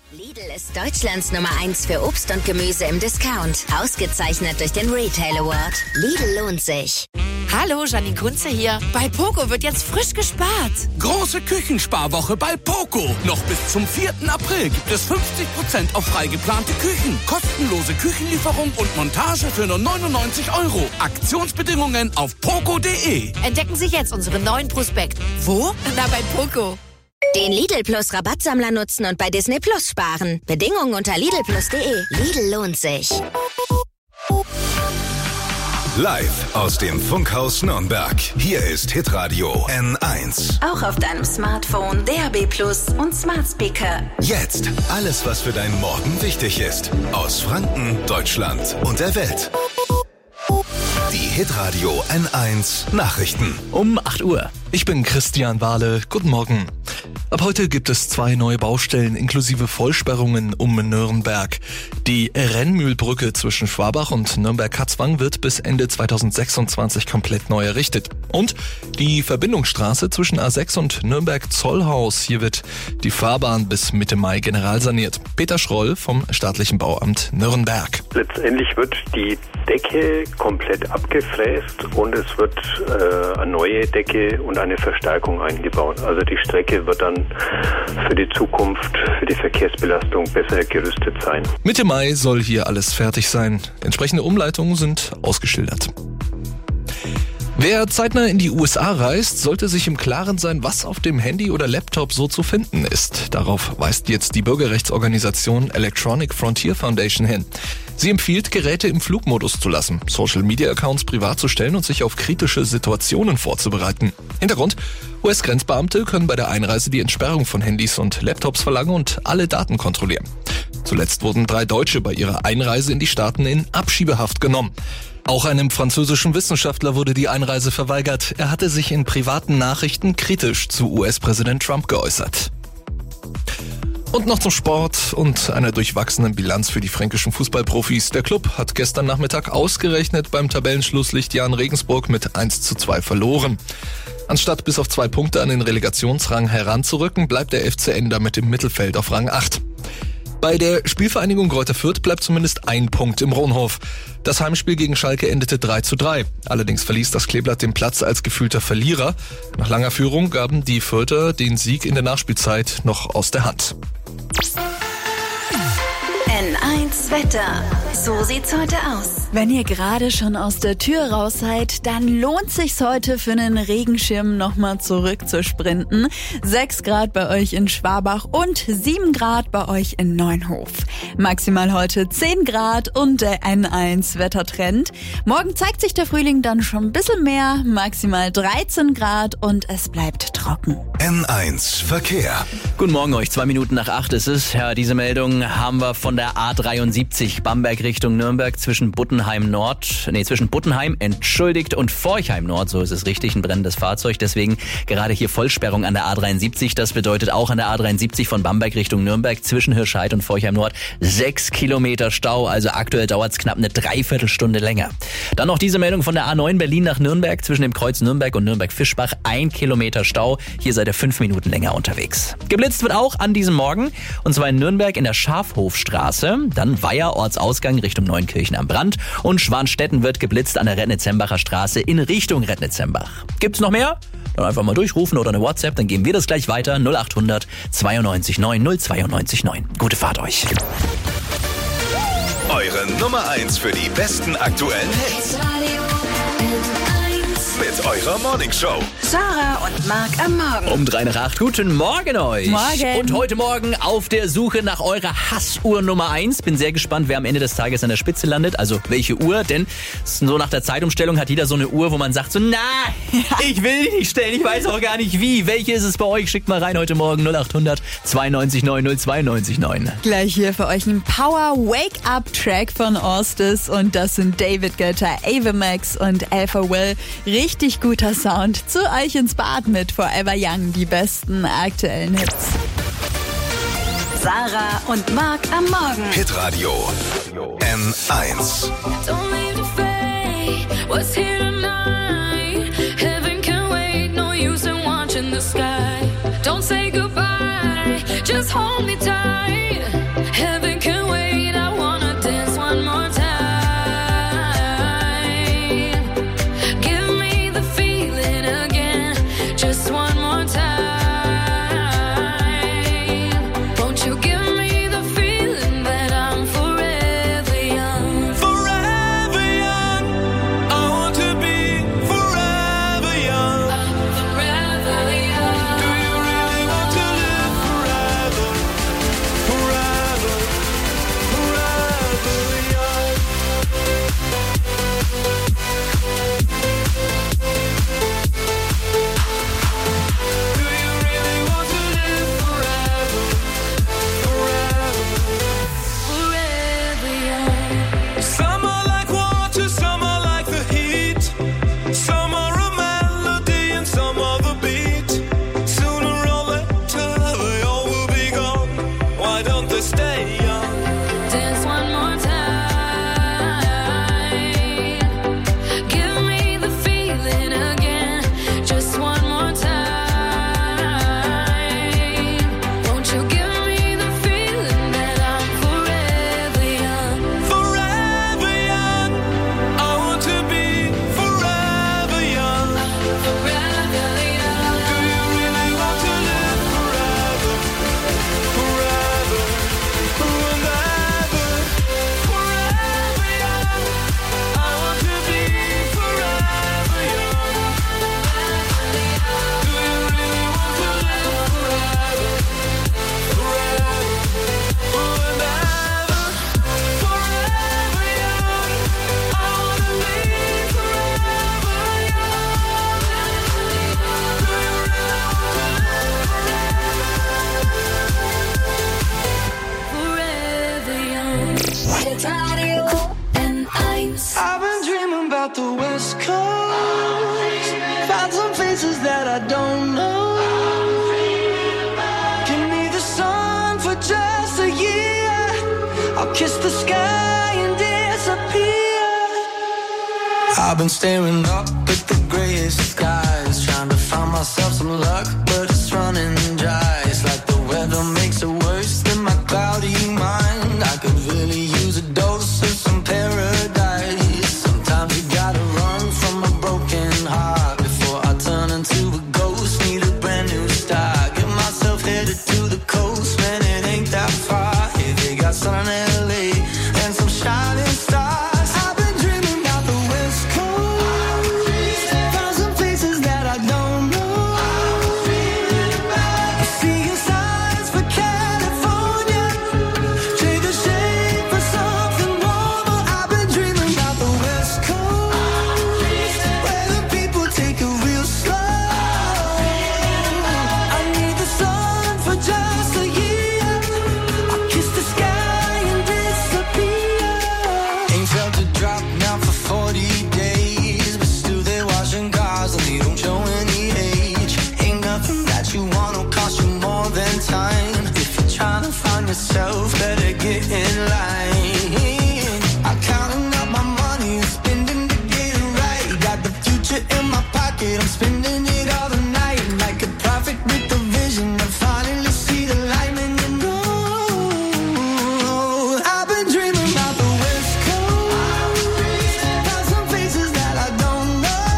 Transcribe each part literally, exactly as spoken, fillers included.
Lidl ist Deutschlands Nummer eins für Obst und Gemüse im Discount. Ausgezeichnet durch den Retail Award. Lidl lohnt sich. Hallo, Janine Kunze hier. Bei Poco wird jetzt frisch gespart. Große Küchensparwoche bei Poco. Noch bis zum vierten April gibt es fünfzig Prozent auf frei geplante Küchen. Kostenlose Küchenlieferung und Montage für nur neunundneunzig Euro. Aktionsbedingungen auf poco punkt de. Entdecken Sie jetzt unseren neuen Prospekt. Wo? Na, bei Poco. Den Lidl Plus Rabattsammler nutzen und bei Disney Plus sparen. Bedingungen unter lidl plus punkt de. Lidl lohnt sich. Live aus dem Funkhaus Nürnberg. Hier ist Hitradio N eins. Auch auf deinem Smartphone, D A B Plus und Smart Speaker. Jetzt alles, was für deinen Morgen wichtig ist. Aus Franken, Deutschland und der Welt. Die Hitradio N eins Nachrichten. Um acht Uhr. Ich bin Christian Wahle. Guten Morgen. Ab heute gibt es zwei neue Baustellen inklusive Vollsperrungen um Nürnberg. Die Rennmühlbrücke zwischen Schwabach und Nürnberg-Katzwang wird bis Ende zweitausendsechsundzwanzig komplett neu errichtet. Und die Verbindungsstraße zwischen A sechs und Nürnberg-Zollhaus. Hier wird die Fahrbahn bis Mitte Mai generalsaniert. Peter Schroll vom Staatlichen Bauamt Nürnberg. Letztendlich wird die Decke komplett abgefräst und es wird äh, eine neue Decke und eine Verstärkung eingebaut. Also die Strecke wird dann für die Zukunft, für die Verkehrsbelastung besser gerüstet sein. Mitte Mai soll hier alles fertig sein. Entsprechende Umleitungen sind ausgeschildert. Wer zeitnah in die U S A reist, sollte sich im Klaren sein, was auf dem Handy oder Laptop so zu finden ist. Darauf weist jetzt die Bürgerrechtsorganisation Electronic Frontier Foundation hin. Sie empfiehlt, Geräte im Flugmodus zu lassen, Social-Media-Accounts privat zu stellen und sich auf kritische Situationen vorzubereiten. Hintergrund: U S-Grenzbeamte können bei der Einreise die Entsperrung von Handys und Laptops verlangen und alle Daten kontrollieren. Zuletzt wurden drei Deutsche bei ihrer Einreise in die Staaten in Abschiebehaft genommen. Auch einem französischen Wissenschaftler wurde die Einreise verweigert. Er hatte sich in privaten Nachrichten kritisch zu U S-Präsident Trump geäußert. Und noch zum Sport und einer durchwachsenen Bilanz für die fränkischen Fußballprofis. Der Club hat gestern Nachmittag ausgerechnet beim Tabellenschlusslicht Jahn Regensburg mit eins zu zwei verloren. Anstatt bis auf zwei Punkte an den Relegationsrang heranzurücken, bleibt der F C N damit im Mittelfeld auf Rang acht. Bei der Spielvereinigung Greuther Fürth bleibt zumindest ein Punkt im Rohnhof. Das Heimspiel gegen Schalke endete drei zu drei. Allerdings verließ das Kleeblatt den Platz als gefühlter Verlierer. Nach langer Führung gaben die Fürther den Sieg in der Nachspielzeit noch aus der Hand. N eins Wetter. So sieht's heute aus. Wenn ihr gerade schon aus der Tür raus seid, dann lohnt sich's heute für einen Regenschirm nochmal zurück zu sprinten. sechs Grad bei euch in Schwabach und sieben Grad bei euch in Neunhof. Maximal heute zehn Grad und der N eins Wettertrend. Morgen zeigt sich der Frühling dann schon ein bisschen mehr, maximal dreizehn Grad und es bleibt trocken. N eins Verkehr. Guten Morgen euch, zwei Minuten nach acht ist es. Ja, diese Meldung haben wir von der A dreiundsiebzig Bamberg Richtung Nürnberg zwischen Buttenheim Nord, nee, zwischen Buttenheim, entschuldigt, und Forchheim Nord, so ist es richtig, ein brennendes Fahrzeug. Deswegen gerade hier Vollsperrung an der A dreiundsiebzig. Das bedeutet auch an der A dreiundsiebzig von Bamberg Richtung Nürnberg zwischen Hirscheid und Forchheim Nord sechs Kilometer Stau. Also aktuell dauert es knapp eine Dreiviertelstunde länger. Dann noch diese Meldung von der A neun Berlin nach Nürnberg zwischen dem Kreuz Nürnberg und Nürnberg-Fischbach. Ein Kilometer Stau. Hier seid ihr fünf Minuten länger unterwegs. Geblitzt wird auch an diesem Morgen, und zwar in Nürnberg in der Schafhofstraße. Dann Weiher, Ortsausgang Richtung Neunkirchen am Brand. Und Schwanstetten wird geblitzt an der Rednitzembacher Straße in Richtung Rednitzembach. Gibt's noch mehr? Dann einfach mal durchrufen oder eine WhatsApp, dann geben wir das gleich weiter. null acht hundert zweiundneunzig neun null zweiundneunzig neun. Gute Fahrt euch. Eure Nummer eins für die besten aktuellen Hits. Mit eurer Morningshow. Sarah und Marc am Morgen. Um drei nach acht. Guten Morgen euch. Morgen. Und heute Morgen auf der Suche nach eurer Hassuhr Nummer eins. Bin sehr gespannt, wer am Ende des Tages an der Spitze landet. Also welche Uhr, denn so nach der Zeitumstellung hat jeder so eine Uhr, wo man sagt so, na, ich will die nicht stellen, ich weiß auch gar nicht wie. Welche ist es bei euch? Schickt mal rein heute Morgen null acht hundert zweiundneunzig neun null zweiundneunzig neun. Gleich hier für euch ein Power-Wake-Up-Track von Orstes, und das sind David Guetta, Ava Max und Alpha Will. Richtig guter Sound. Zu euch ins Bad mit Forever Young, die besten aktuellen Hits. Sarah und Marc am Morgen. Hitradio N eins. Don't leave the fate, what's here tonight? Heaven can wait, no use in watching the sky. Don't say goodbye, just hold me tight. young to stay young. Dance one more time. Give me the feeling again. Just one more time. Won't you give me the feeling that I'm forever young? Forever young. I want to be forever young. Forever young. Do you really want to live forever? Forever. Forever. Forever young. I want to be forever young. Do you really want to live forever? Forever. Forever. Forever young. I want to be forever young. Do you really want to live forever young? Radio N eins. I've been dreaming about the West Coast. Found some places that I don't know. Give me the sun for just a year. I'll kiss the sky and disappear. I've been staring up at the grayest skies, trying to find myself some luck, but it's running dry. It's like the weather makes it worse than my cloudy mind. I could really use a dose of some paradise. Sometimes you gotta run from a broken heart before I turn into a ghost. Need a brand new start. Get myself headed to the coast, man, it ain't that far. Yeah, they got sun in L A and some shining stars. I've been dreaming about the West Coast. Found some places that I don't know. Seeing signs for California. Trade the shade for something warmer. I've been dreaming about the West Coast, where the people take it real slow. I need the sun for just a year. I'll kiss the sky and disappear. Ain't felt a drop now for forty days, but still they're washing cars and they don't show any age. Ain't nothing that you want will cost you more than time. If you're trying to find yourself, better get in line. I'm counting up my money and spending to get it right. Got the future in my pocket, I'm spending it all the night. Like a prophet with a vision, I finally see the light, and you know I've been dreaming about the West Coast. Found some places that I don't know.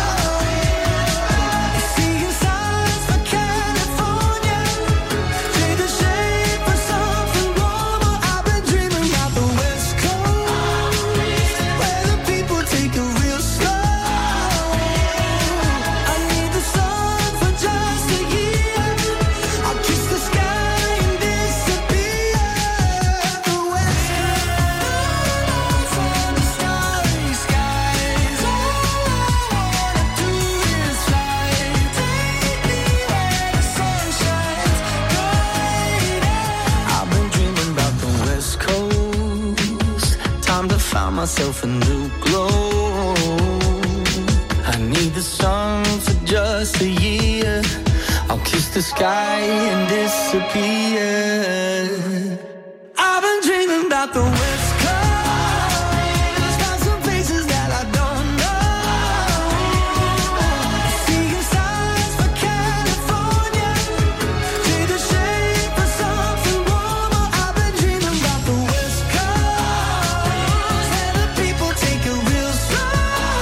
Seeing signs for California. Trade the shade for something warmer. I've been dreaming about the West Coast, where the people take it real slow. I need the sun for just a year. I'll kiss the sky and disappear. The West Coast and the starry skies. All I wanna do is fly. Take me where the sun shines brighter. I've been dreaming about the West Coast. Time to find myself a new glow. I need the sun for just a year. I'll kiss the sky and disappear. I've been dreaming about the West Coast. Found some places that I don't know. Seeing signs for California. Trade the shade for something warmer. I've been dreaming about the West Coast, where the people take it real slow.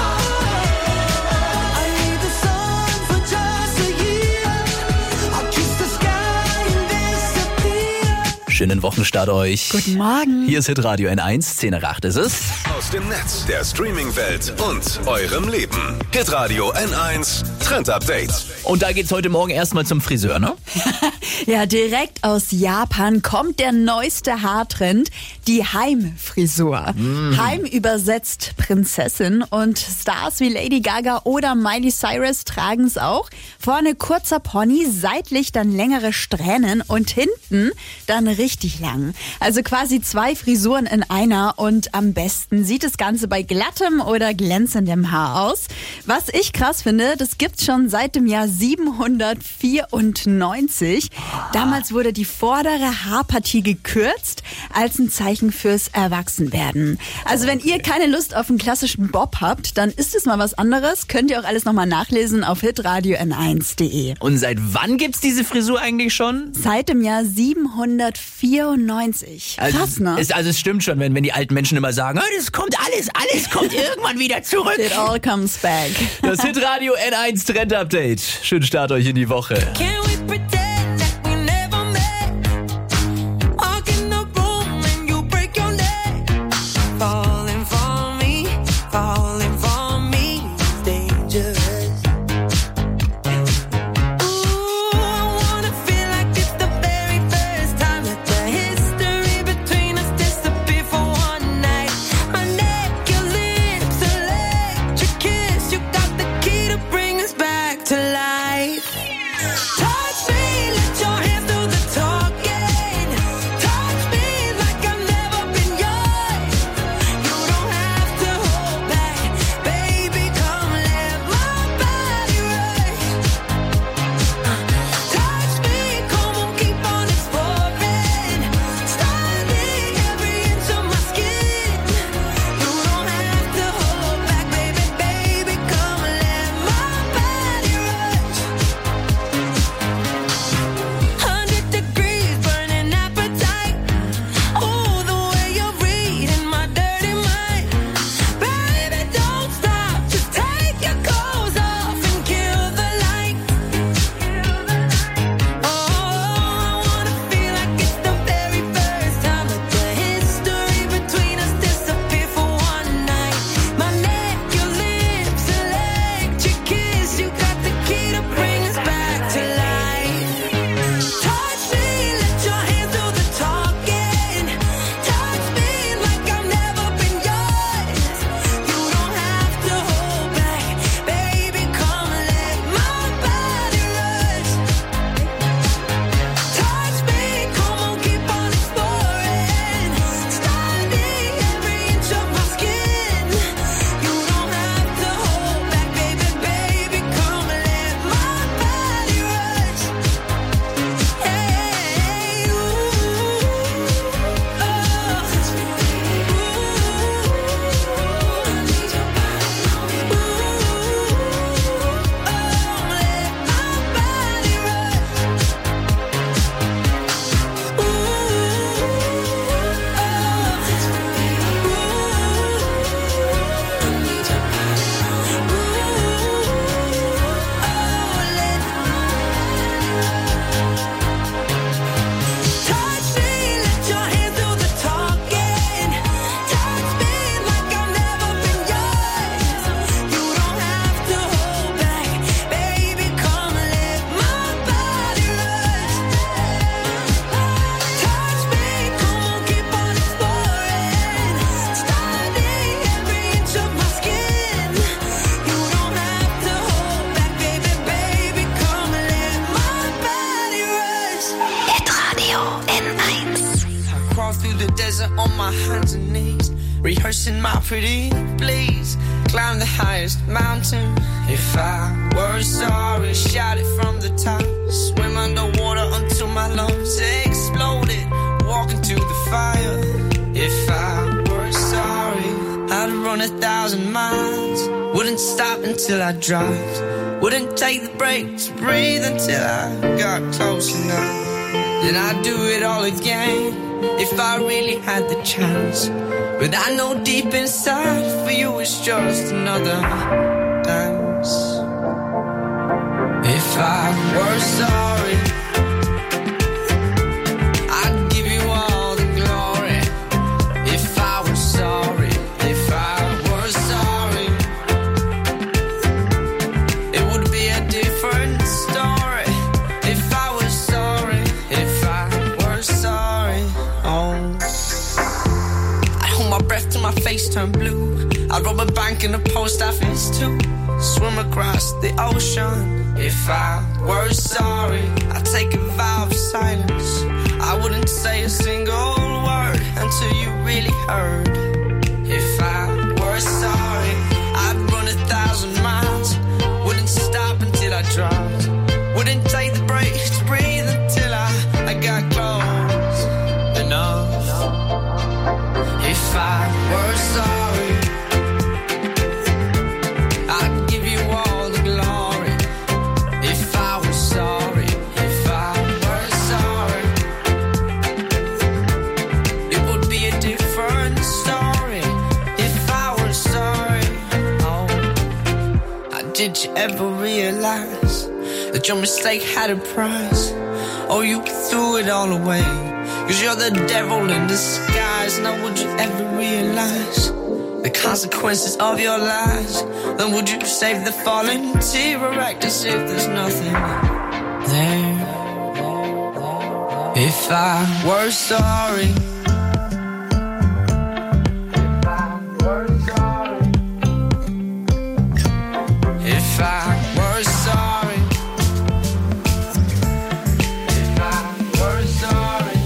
I need the sun for just a year. I'll kiss the sky and disappear. Schönen Wochenstart euch. Guten Morgen. Hier ist Hitradio N eins, zehn nach acht ist es. Aus dem Netz, der Streaming-Welt und eurem Leben. Hitradio N eins Trend Update. Und da geht's heute Morgen erstmal zum Friseur, ne? Ja, direkt aus Japan kommt der neueste Haartrend, die Heimfrisur. Mhm. Heim übersetzt Prinzessin, und Stars wie Lady Gaga oder Miley Cyrus tragen es auch. Vorne kurzer Pony, seitlich dann längere Strähnen und hinten dann richtig richtig lang. Also quasi zwei Frisuren in einer und am besten sieht das Ganze bei glattem oder glänzendem Haar aus. Was ich krass finde, das gibt's schon seit dem Jahr siebenhundertvierundneunzig. Damals wurde die vordere Haarpartie gekürzt als ein Zeichen fürs Erwachsenwerden. Also wenn ihr keine Lust auf einen klassischen Bob habt, dann ist es mal was anderes. Könnt ihr auch alles nochmal nachlesen auf hitradio n eins punkt de. Und seit wann gibt's diese Frisur eigentlich schon? Seit dem Jahr siebenhundertvierundneunzig. Also, Krass, ne? Es, also es stimmt schon, wenn, wenn die alten Menschen immer sagen, oh, das kommt alles, alles kommt irgendwann wieder zurück. It all comes back. Das Hitradio N eins Trend Update. Schönen Start euch in die Woche. Can we pretend that we never met? Walk in the room and you break your neck. Falling for me, falling for me is dangerous. Ooh, I wanna feel like it's the very first time that the history between us disappeared for one night. My neck, your lips, electric kiss. You got the key to bring us back to life. Touch me, let your hands do the talking. Touch me like I've never been yours. You don't have to hold back, baby. Come let my body rush. Touch me, come on, keep on exploring. Study every inch of my skin. You don't have to hold back, baby, baby. Come let my body rush. Hundred degrees, burning appetite. Oh, the way you're reading my dirty mind. Baby, don't stop. Just take your clothes off and kill the light. Oh, I wanna feel like it's the very first time that the history between us disappeared for one night. My neck, your lips, electric kiss. You got the key to bring us back to life. Touch me, let your hands do the talking. Touch me like I've never been yours. You don't have to hold back, baby. Come let my body rush. Touch me, come on, keep on exploring. Study every inch of my skin. You don't have to hold back, baby, baby. Come let my body rush. Hey, ooh, oh, touch me, ooh, I need your body, ooh, oh, let my body rush. Ooh, oh, touch me, ooh, I need your body, ooh, touch me, let your hands do the talking. Touch me like I've never been yours. You don't have to hold back, baby. Come let my body rush. Touch me, come on, keep on exploring. Study every inch of my skin. You don't have to hold back, baby, baby. Come let my body rush. Hitradio N eins. I crawl through the desert on my hands and knees, rehearsing my pretty please. Climb the highest mountain. If I were sorry, shout it from the top. Swim underwater until my lungs exploded. Walk into the fire. If I were sorry, I'd run a thousand miles. Wouldn't stop until I dropped. Wouldn't take the break to breathe until I got close enough. Then I'd do it all again if I really had the chance. But I know deep inside for you it's just another dance. If I were sorry, I'd give you all the glory. If I were sorry, if I were sorry, it would be a different story. If I was sorry, if I were sorry, oh. I'd hold my breath till my face turned blue. I'd rob a bank in a post office too. Swim across the ocean. If I were sorry, I'd take a vow of silence. I wouldn't say a single word until you really heard. If I were sorry, I'd run a thousand miles. Wouldn't stop until I dropped. Wouldn't take the break to breathe until I, I got close enough. If I were sorry, I'd give you all the glory. If I was sorry, if I were sorry, it would be a different story. If I were sorry, oh, did you ever realize that your mistake had a price? Or you threw it all away? Cause you're the devil in disguise. Now would you ever realize the consequences of your lies? Then would you save the fallen tear or act as if there's nothing there? If I were sorry, if I were sorry, if I were sorry,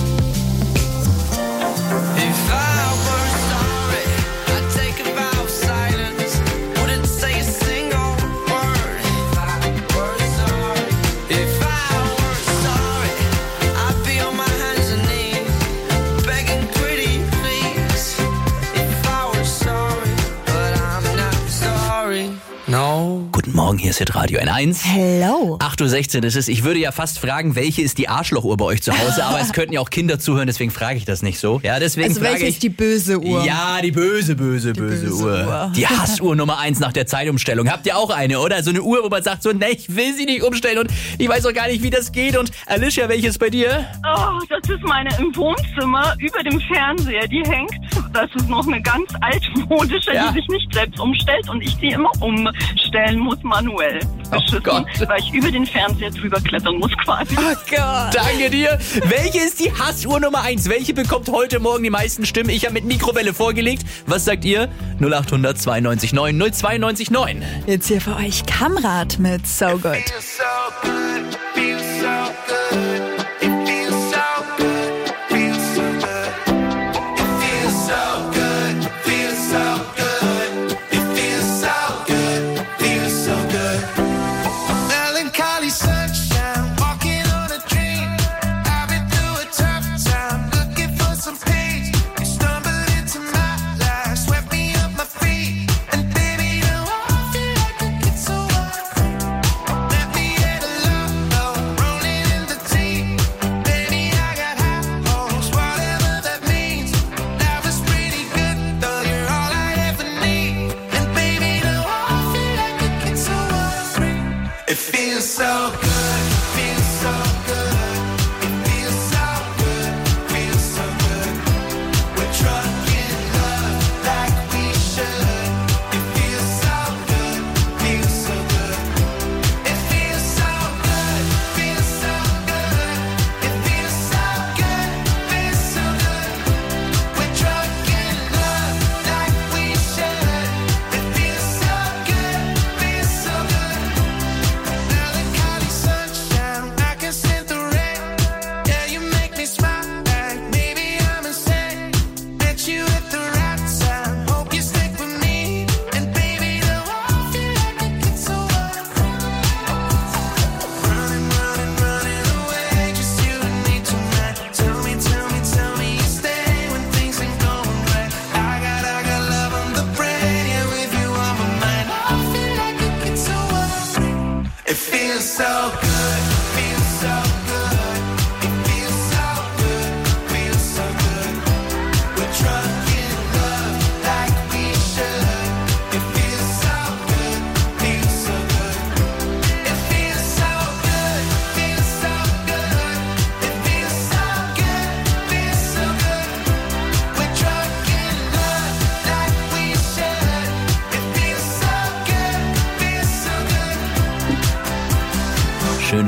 if I were sorry, I'd take a vow of silence, wouldn't say a single word. If I were sorry, if I were sorry, I'd be on my hands and knees, begging pretty please. If I were sorry, but I'm not sorry, no. Guten Morgen, hier ist Hitradio N eins. Hello. acht Uhr sechzehn ist es. Ich würde ja fast fragen, welche ist die Arschlochuhr bei euch zu Hause, aber es könnten ja auch Kinder zuhören, deswegen frage ich das nicht so. Ja, deswegen Also frage welche ich. ist die böse Uhr? Ja, die böse, böse, böse, böse Uhr. Uhr. Die Hassuhr Nummer eins nach der Zeitumstellung. Habt ihr auch eine, oder? So eine Uhr, wo man sagt so, ne, ich will sie nicht umstellen und ich weiß auch gar nicht, wie das geht. Und Alicia, welche ist bei dir? Oh, das ist meine im Wohnzimmer über dem Fernseher. Die hängt. Das ist noch eine ganz altmodische, Ja. die sich nicht selbst umstellt und ich die immer umstellen muss, manuell. Beschissen, Gott. weil ich über den Fernseher drüber klettern muss quasi. Oh Gott. Danke dir. Welche ist die Hassuhr Nummer eins? Welche bekommt heute Morgen die meisten Stimmen? Ich habe mit Mikrowelle vorgelegt. Was sagt ihr? null acht hundert zweiundneunzig neun null zweiundneunzig neun. Jetzt hier für euch Kamrat mit So Good. Feels so good, feels so good. It feels so good, feels so good. It feels so good, feels so good. It feels so good, feels so good. Melancholy sunshine, walking on a dream. I've been through a tough time, looking for some peace. You stumbled into my life, swept me off my feet. And baby, now I feel like a kid so wild. Let me at a low, low, rolling in the deep. Baby, I got high hopes, whatever that means. Life is pretty good, though you're all I ever need. And baby, now I feel like a kid so wild. It feels so good, feels so good. It feels so good, feels so good. We're drunk in love like we should. It feels so good, feels so good. It feels so good, feels so good. It feels so good, feels so good. We're drunk in love like we should. It feels so good, feels so good. Melancholy sunshine, I can sense the rain. Yeah, you make me smile like maybe I'm insane. Met you at the right time, hope you stick with me. And baby, now I feel like a kid so wild. Running, running, running away, just you and me tonight. Tell me, tell me, tell me you stay when things ain't going right. I got, I got love on the brain, yeah, with you on my mind. I feel like a kid so wild. It feels so good, feels so good. It feels so good, feels so good. We're drunk in love like we should. It feels so good, feels so good. It feels so good, feels so good. It feels so good, feels so good. We're drunk in love like we should. It feels so good, feels so good. Schön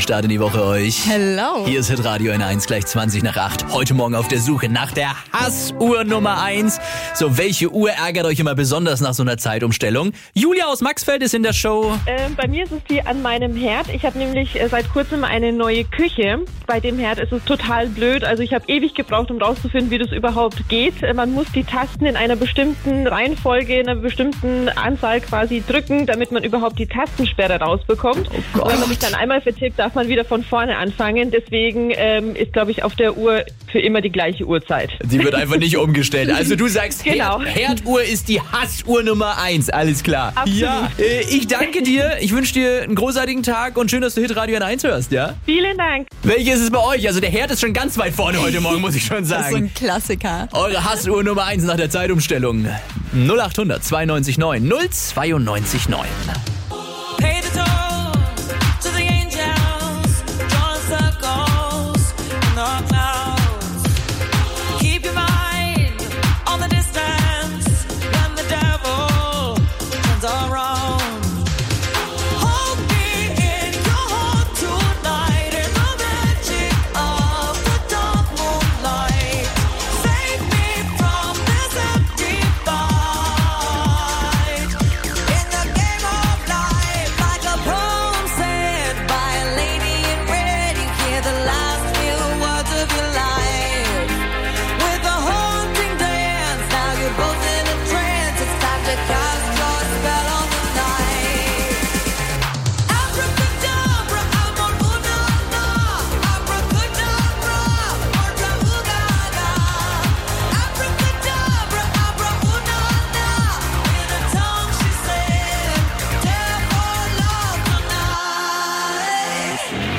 Start in die Woche euch. Hello. Hier ist Hitradio N eins gleich zwanzig nach acht. Heute Morgen auf der Suche nach der Hassuhr Nummer eins. So, welche Uhr ärgert euch immer besonders nach so einer Zeitumstellung? Julia aus Maxfeld ist in der Show. Ähm, bei mir ist es die an meinem Herd. Ich habe nämlich äh, seit kurzem eine neue Küche. Bei dem Herd ist es total blöd. Also ich habe ewig gebraucht, um rauszufinden, wie das überhaupt geht. Äh, man muss die Tasten in einer bestimmten Reihenfolge, in einer bestimmten Anzahl quasi drücken, damit man überhaupt die Tastensperre rausbekommt. Oh Gott. Wenn man sich dann einmal vertippt, darf man wieder von vorne anfangen. Deswegen ähm, ist, glaube ich, auf der Uhr für immer die gleiche Uhrzeit. Die wird einfach nicht umgestellt. Also du sagst, genau. Herd, Herduhr ist die Hassuhr Nummer eins. Alles klar. Absolut. Ja, äh, ich danke dir. Ich wünsche dir einen großartigen Tag und schön, dass du Hitradio N eins hörst, ja? Vielen Dank. Welche ist es bei euch? Also der Herd ist schon ganz weit vorne heute Morgen, muss ich schon sagen. Das ist so ein Klassiker. Eure Hassuhr Nummer eins nach der Zeitumstellung. null acht hundert zweiundneunzig neun null zweiundneunzig neun. Pay the toll to the angels, drawing circles in the clouds. Keep your mind on the distance when the devil turns around. Hold me in your heart tonight in the magic of the dark moonlight. Save me from this empty fight. In the game of life, like a poem said by a lady in red, you hear the last few words of your life. With a haunting dance, now you're both in a trance. It's time to cast your spell on the night. Abracadabra, amor una na. Abracadabra, orca ugaga. Abracadabra, abra una na. In a tongue she said, dare for love tonight.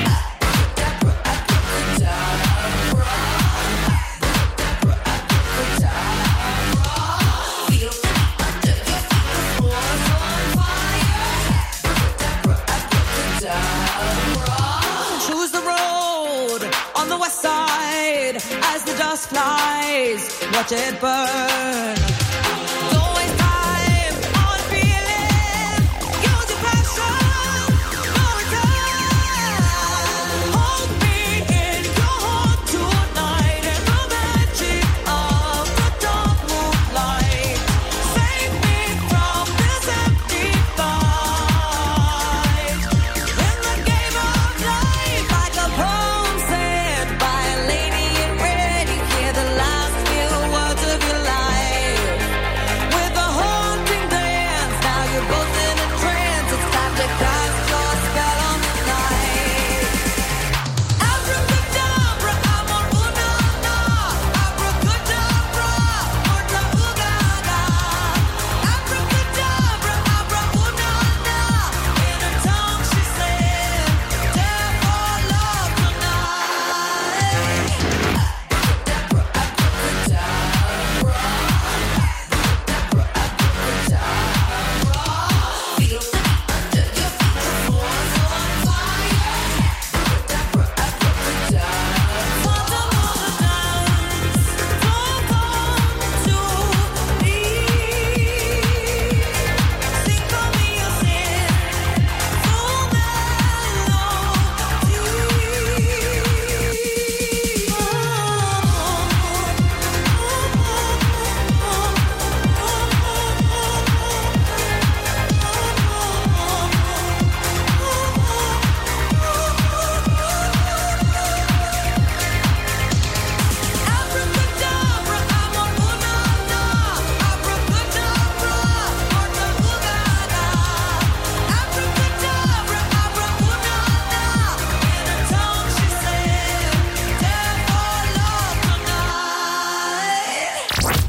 Choose the road on the west side as the dust flies. Watch it burn. Don't waste time on feeling. Use your passion for return. Hold me in your heart tonight in the magic of the dark moonlight. Save me from this empty fight. In the game of life, like a poem said by a lady in red, you hear the last few words of your life. With a haunting dance, now you're both in a trance. It's time to cast your spell on the night. Abracadabra, amor una na. Abracadabra, orca ugaga. Abracadabra, abra una na. In a tongue she said, dare for love tonight. Abracadabra, amor una na. Abracadabra, orca ugaga. Abracadabra, abra una na. In a tongue she said, dare for love tonight.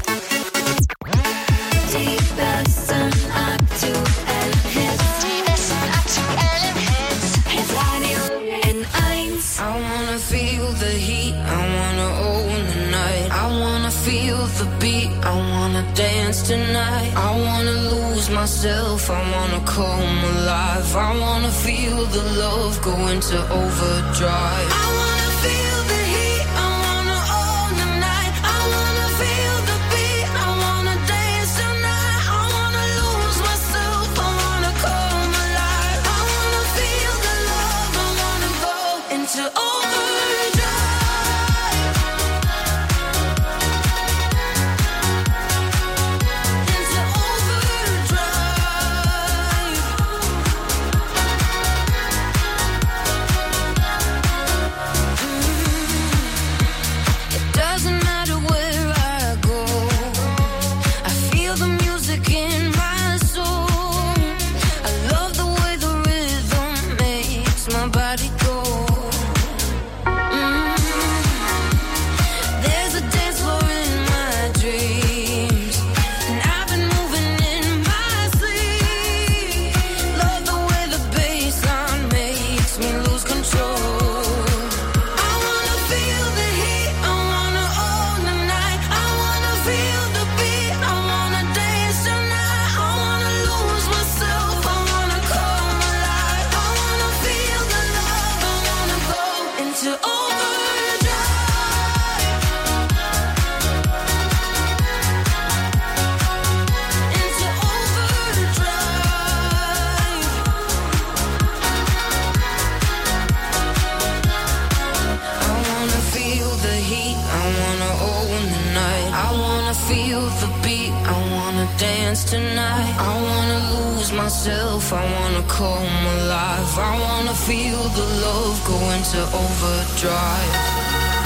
Die besten aktuellen Hits. Die besten aktuellen Hits. Hitradio N eins. I wanna feel the heat, I wanna own the night. I wanna feel the beat, I wanna dance tonight. I wanna lose myself, I wanna come alive. I wanna feel the love go into overdrive. I wanna feel the heat, I wanna own the night. I wanna feel the beat, I wanna dance tonight. I wanna lose myself, I wanna come alive. I wanna feel the love, I wanna go wanna feel the beat, I wanna dance tonight. I wanna lose myself, I wanna come alive. I wanna feel the love go into overdrive.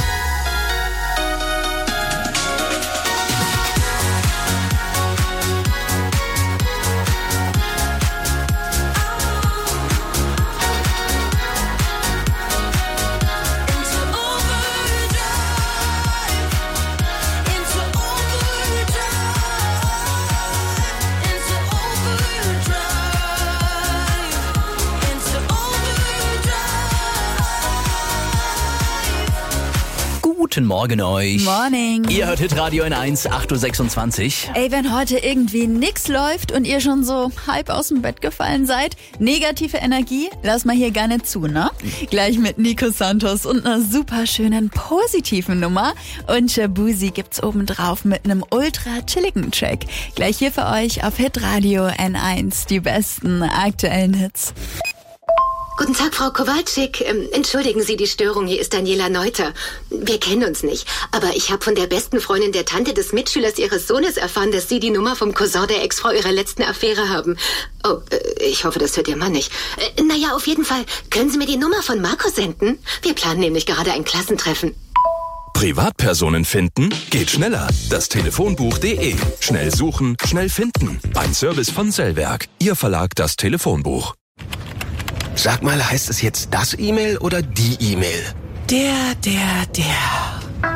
Guten Morgen euch. Morning. Ihr hört Hitradio N eins, acht Uhr sechsundzwanzig. Ey, wenn heute irgendwie nix läuft und ihr schon so halb aus dem Bett gefallen seid, negative Energie, lass mal hier gar nicht zu, ne? Gleich mit Nico Santos und einer super schönen positiven Nummer. Und Shabuzi gibt's obendrauf mit einem ultra chilligen Track. Gleich hier für euch auf Hitradio N eins, die besten aktuellen Hits. Guten Tag, Frau Kowalczyk. Ähm, entschuldigen Sie die Störung, hier ist Daniela Neuter. Wir kennen uns nicht, aber ich habe von der besten Freundin der Tante des Mitschülers Ihres Sohnes erfahren, dass Sie die Nummer vom Cousin der Ex-Frau Ihrer letzten Affäre haben. Oh, äh, ich hoffe, das hört Ihr Mann nicht. Äh, naja, auf jeden Fall. Können Sie mir die Nummer von Marco senden? Wir planen nämlich gerade ein Klassentreffen. Privatpersonen finden? Geht schneller. Das Telefonbuch punkt de. Schnell suchen, schnell finden. Ein Service von Sellwerk. Ihr Verlag das Telefonbuch. Sag mal, heißt es jetzt das E-Mail oder die E-Mail? Der, der, der.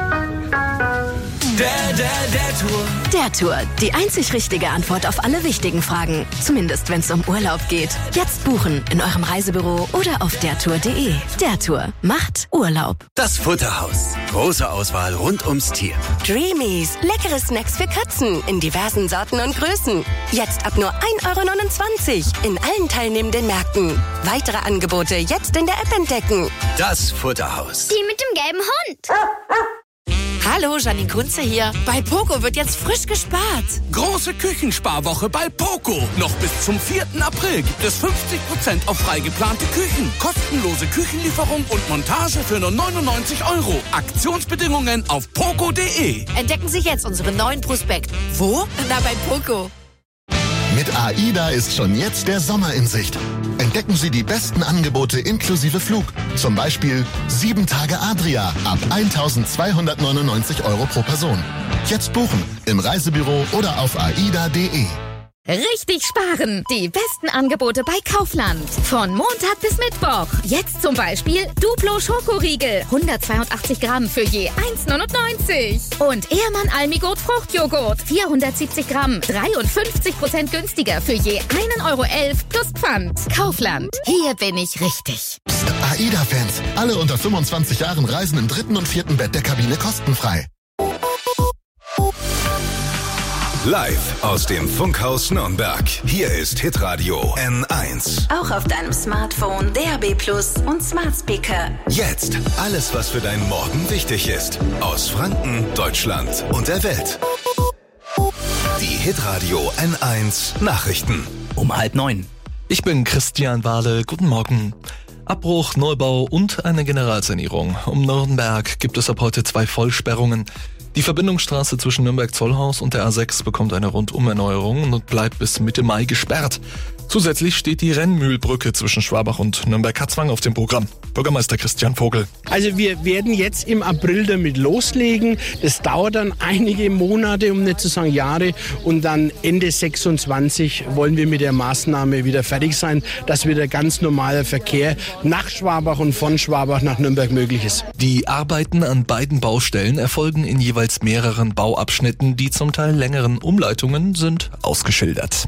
Der, der, der Tour. Der Tour, die einzig richtige Antwort auf alle wichtigen Fragen. Zumindest wenn es um Urlaub geht. Jetzt buchen in eurem Reisebüro oder auf der tour punkt de. Der Tour macht Urlaub. Das Futterhaus. Große Auswahl rund ums Tier. Dreamies, leckere Snacks für Katzen in diversen Sorten und Größen. Jetzt ab nur ein Euro neunundzwanzig in allen teilnehmenden Märkten. Weitere Angebote jetzt in der App entdecken. Das Futterhaus. Die mit dem gelben Hund. Hallo, Janine Kunze hier. Bei Poco wird jetzt frisch gespart. Große Küchensparwoche bei Poco. Noch bis zum vierten April gibt es fünfzig Prozent auf frei geplante Küchen. Kostenlose Küchenlieferung und Montage für nur neunundneunzig Euro. Aktionsbedingungen auf poco punkt de. Entdecken Sie jetzt unseren neuen Prospekt. Wo? Na, bei Poco. Mit AIDA ist schon jetzt der Sommer in Sicht. Entdecken Sie die besten Angebote inklusive Flug. Zum Beispiel sieben Tage Adria ab eintausendzweihundertneunundneunzig Euro pro Person. Jetzt buchen im Reisebüro oder auf aida punkt de. Richtig sparen! Die besten Angebote bei Kaufland. Von Montag bis Mittwoch. Jetzt zum Beispiel Duplo Schokoriegel. hundertzweiundachtzig Gramm für je eins neunundneunzig. Und Ehrmann Almigurt Fruchtjoghurt. vierhundertsiebzig Gramm. dreiundfünfzig Prozent günstiger für je ein Euro elf plus Pfand. Kaufland. Hier bin ich richtig. Psst, AIDA-Fans. Alle unter fünfundzwanzig Jahren reisen im dritten und vierten Bett der Kabine kostenfrei. Live aus dem Funkhaus Nürnberg. Hier ist Hitradio N eins. Auch auf deinem Smartphone, D A B Plus und Smart Speaker. Jetzt alles, was für deinen Morgen wichtig ist. Aus Franken, Deutschland und der Welt. Die Hitradio N eins Nachrichten. Um halb neun. Ich bin Christian Wahle. Guten Morgen. Abbruch, Neubau und eine Generalsanierung. Um Nürnberg gibt es ab heute zwei Vollsperrungen. Die Verbindungsstraße zwischen Nürnberg-Zollhaus und der A sechs bekommt eine Rundumerneuerung und bleibt bis Mitte Mai gesperrt. Zusätzlich steht die Rennmühlbrücke zwischen Schwabach und Nürnberg-Katzwang auf dem Programm. Bürgermeister Christian Vogel. Also wir werden jetzt im April damit loslegen. Das dauert dann einige Monate, um nicht zu sagen Jahre. Und dann Ende sechsundzwanzig wollen wir mit der Maßnahme wieder fertig sein, dass wieder ganz normaler Verkehr nach Schwabach und von Schwabach nach Nürnberg möglich ist. Die Arbeiten an beiden Baustellen erfolgen in jeweils mehreren Bauabschnitten. Die zum Teil längeren Umleitungen sind ausgeschildert.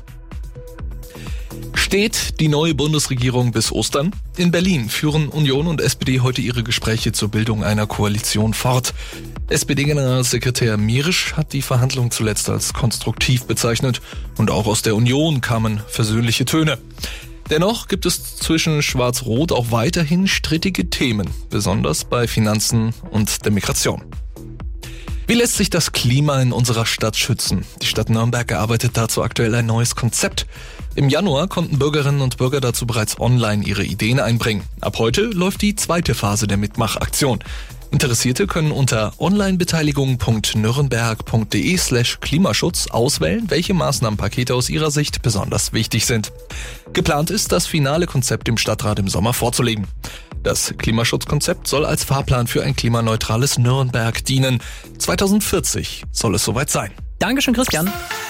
Steht die neue Bundesregierung bis Ostern? In Berlin führen Union und S P D heute ihre Gespräche zur Bildung einer Koalition fort. S P D-Generalsekretär Mirisch hat die Verhandlungen zuletzt als konstruktiv bezeichnet und auch aus der Union kamen versöhnliche Töne. Dennoch gibt es zwischen Schwarz-Rot auch weiterhin strittige Themen, besonders bei Finanzen und der Migration. Wie lässt sich das Klima in unserer Stadt schützen? Die Stadt Nürnberg erarbeitet dazu aktuell ein neues Konzept. Im Januar konnten Bürgerinnen und Bürger dazu bereits online ihre Ideen einbringen. Ab heute läuft die zweite Phase der Mitmachaktion. Interessierte können unter onlinebeteiligung punkt nürnberg punkt de slash Klimaschutz auswählen, welche Maßnahmenpakete aus ihrer Sicht besonders wichtig sind. Geplant ist, das finale Konzept dem Stadtrat im Sommer vorzulegen. Das Klimaschutzkonzept soll als Fahrplan für ein klimaneutrales Nürnberg dienen. zweitausendvierzig soll es soweit sein. Dankeschön, Christian.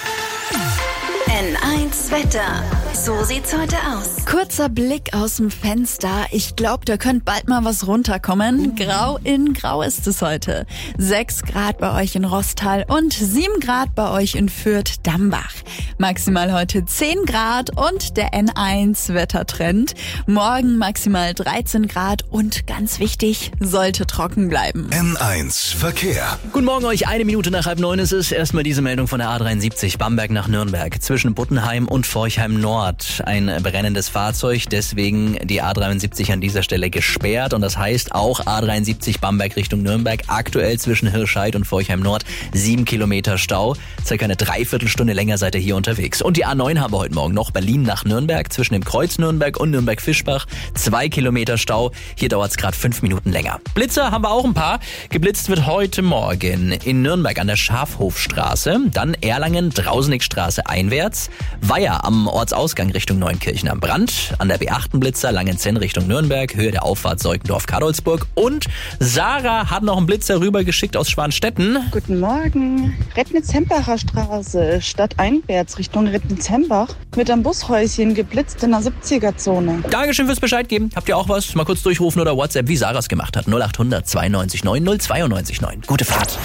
N eins Wetter. So sieht's heute aus. Kurzer Blick aus dem Fenster. Ich glaube, da könnte bald mal was runterkommen. Grau in Grau ist es heute. Sechs Grad bei euch in Rostal und sieben Grad bei euch in Fürth-Dambach. Maximal heute zehn Grad und der N eins Wettertrend. Morgen maximal dreizehn Grad und ganz wichtig, sollte trocken bleiben. N eins Verkehr. Guten Morgen euch, eine Minute nach halb neun ist es. Erstmal diese Meldung von der A dreiundsiebzig Bamberg nach Nürnberg. Zwischen Buttenheim und Forchheim Nord ein brennendes Fahrzeug, deswegen die A dreiundsiebzig an dieser Stelle gesperrt und das heißt auch A dreiundsiebzig Bamberg Richtung Nürnberg, aktuell zwischen Hirscheid und Forchheim Nord sieben Kilometer Stau, circa eine Dreiviertelstunde länger seid ihr hier unterwegs. Und die A neun haben wir heute Morgen noch, Berlin nach Nürnberg, zwischen dem Kreuz Nürnberg und Nürnberg-Fischbach, zwei Kilometer Stau, hier dauert es gerade fünf Minuten länger. Blitzer haben wir auch ein paar, geblitzt wird heute Morgen in Nürnberg an der Schafhofstraße, dann Erlangen, Drausenigstraße einwärts, Weiher am Ortsausgang Richtung Neunkirchen am Brand, an der B acht Blitzer, Langenzenn Richtung Nürnberg, Höhe der Auffahrt Seukendorf-Kadolsburg und Sarah hat noch einen Blitzer rübergeschickt aus Schwanstetten. Guten Morgen. Rednitz-Hembacher Straße, stadteinwärts Richtung Rednitz-Hembach, mit einem Bushäuschen geblitzt in der siebziger-Zone. Dankeschön fürs Bescheid geben. Habt ihr auch was? Mal kurz durchrufen oder WhatsApp, wie Sarah es gemacht hat. null acht hundert zweiundneunzig neun null zweiundneunzig neun. Gute Fahrt.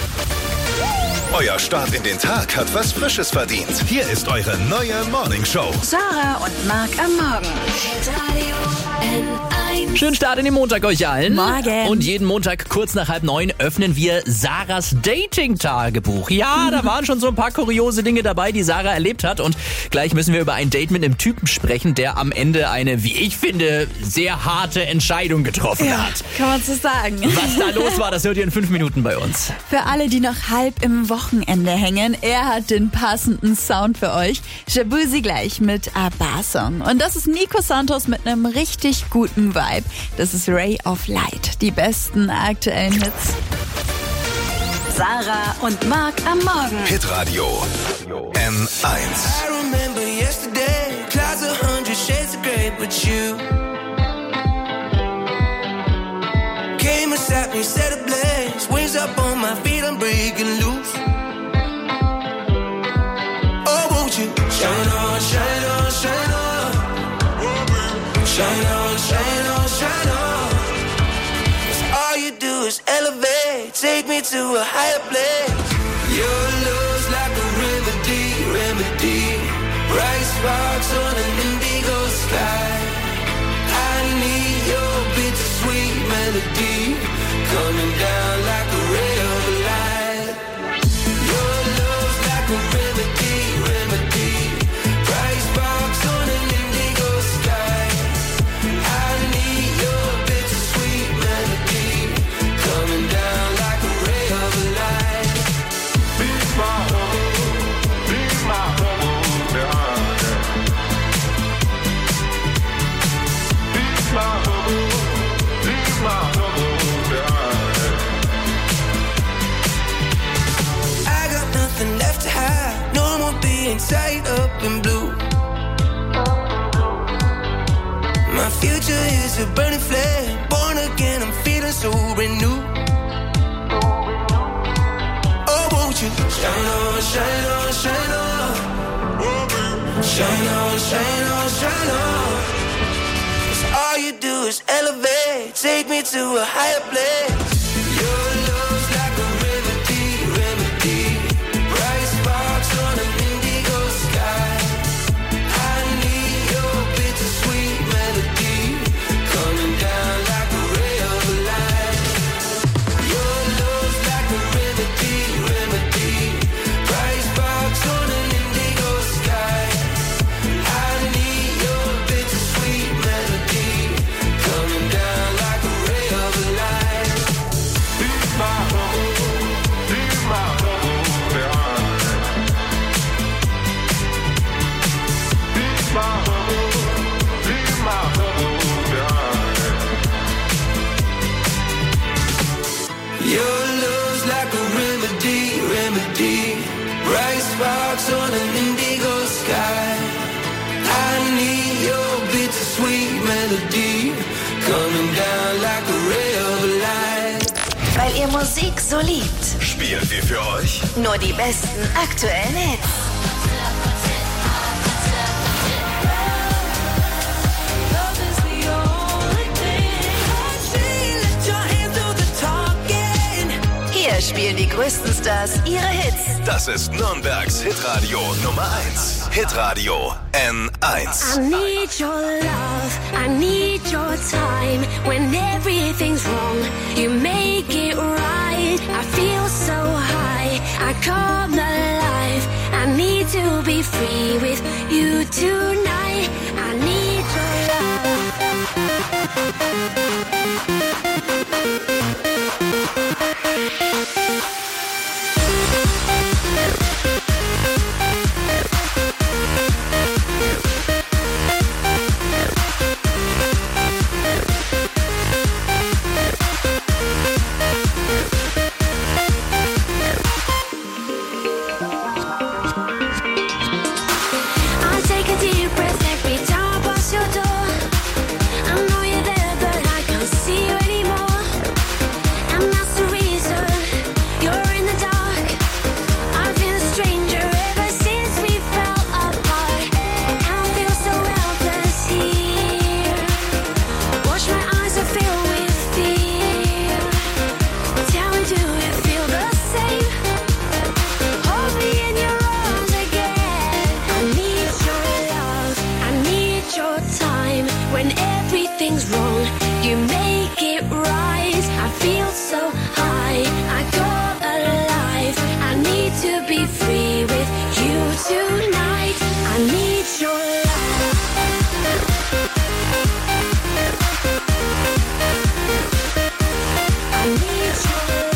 Euer Start in den Tag hat was Frisches verdient. Hier ist eure neue Morning Show. Sarah und Marc am Morgen. Radio N eins. Schönen Start in den Montag euch allen. Morgen. Und jeden Montag kurz nach halb neun öffnen wir Sarahs Dating-Tagebuch. Ja, da waren schon so ein paar kuriose Dinge dabei, die Sarah erlebt hat. Und gleich müssen wir über ein Date mit einem Typen sprechen, der am Ende eine, wie ich finde, sehr harte Entscheidung getroffen Ja, hat. kann man so sagen. Was da los war, das hört ihr in fünf Minuten bei uns. Für alle, die noch halb im Wochenende hängen, er hat den passenden Sound für euch. Shabuzi gleich mit Abba-Song. Und das ist Nico Santos mit einem richtig guten Vibe. Das ist Ray of Light. Die besten aktuellen Hits. Sarah und Marc am Morgen. Hitradio N eins. I remember yesterday, clouds a hundred shades of grey, but you came and sat me, set ablaze, wings up on my feet, I'm breaking loose. Oh, won't you shine on, shine on, shine on, shine on, shine on, shine on. 'Cause all you do is elevate, take me to a higher place. Your love's like a remedy, remedy. Bright sparks on an indigo sky. I need your bittersweet melody coming down like a ray of light. Your love's like a remedy, remedy. Bright sparks on an indigo sky. I need your bittersweet melody coming down like a ray of light. Be my home, be my home, yeah. Be my home, be my home, yeah. I got nothing left to hide, no more being tied up in blue. My future is a burning flame, born again, I'm feeling so renewed. Oh, won't you shine on, shine on, shine on, shine on, shine on, shine on. 'Cause all you do is elevate, take me to a higher place. Your love's like a remedy, remedy. Bright sparks on an indigo sky. I need your bittersweet melody coming down like a ray of light. Your love's like a remedy, remedy. Bright sparks on an indigo sky. I need your bittersweet melody coming down like a ray of light. melody. Bright sparks on an indigo sky. I need your bittersweet melody. Coming down like a ray of light. Weil ihr Musik so liebt. Spielen wir für euch Nur die besten aktuellen Hits. Hier spielen die größten Stars ihre Hits. Das ist Nürnbergs Hitradio Nummer eins. Hitradio N eins. I need your love, I need your time. When everything's wrong, you make it right. I feel so high, I come alive. I need to be free with you tonight. I need your love. I'll take a deep breath every time I pass your door. I know you're there, but I can't see you anymore. And that's the reason you're in the dark. I've been a stranger ever since we fell apart. And I feel so helpless here. Watch my eyes are filled with fear. Tell me, do you feel the same? Hold me in your arms again. I need your love, I need your time. When everything's wrong, you make it right. I feel so high, I come alive. I need to be free with you tonight. I need your love. I need your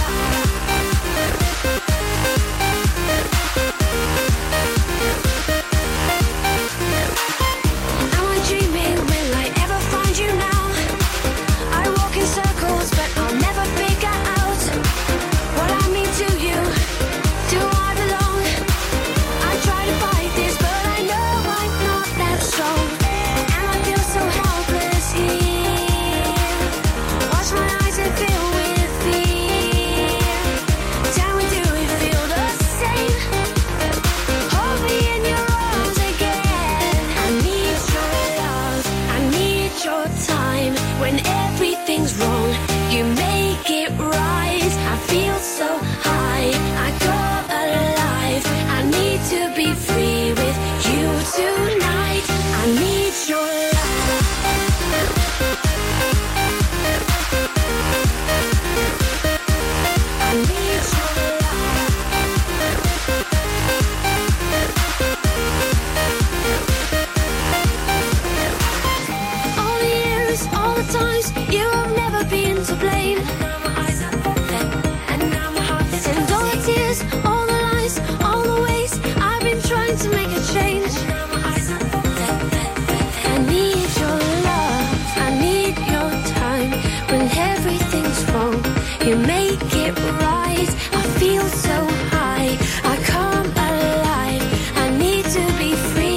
Am I dreaming? Will I ever find you now? I walk in circles, but I'll never figure out what I mean to you. Do I belong? I try to fight this, but I know I'm not that strong. And I feel so helpless here. Watch my eyes and fill with fear. Tell me, do you feel the same? Hold me in your arms again. I need your love, I need your time. When everything's wrong, you make it right. I feel so high, I come alive. I need to be free with you tonight. I need your love. I need your All the years, all the times, you have never been to blame. And now my heart is And all the tears, all the lies, all the ways I've been trying to make a change. I need your love, I need your time. When everything's wrong, you make it right. I feel so high, I come alive. I need to be free.